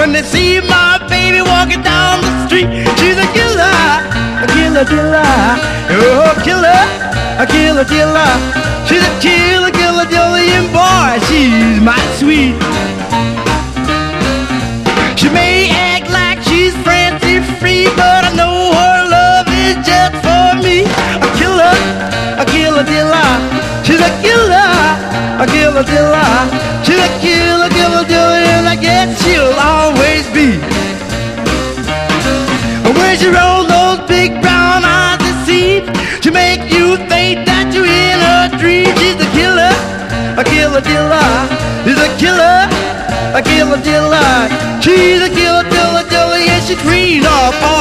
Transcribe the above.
when they see my baby walking down the street. She's a killer, a killer, killer. Oh, killer, a killer, killer. She's a killer, killer, Jillian boy. She's mighty sweet. She may act like she's fancy free, but I know her love is just for me. A killer, killer. She's a killer, killer. She's a killer, killer, and I guess she'll always be. When she rolls those big brown eyes to see, she make you think that you're in a dream. She's a killer, killer. She's a killer, killer. She's a killer, yeah, she dreams off all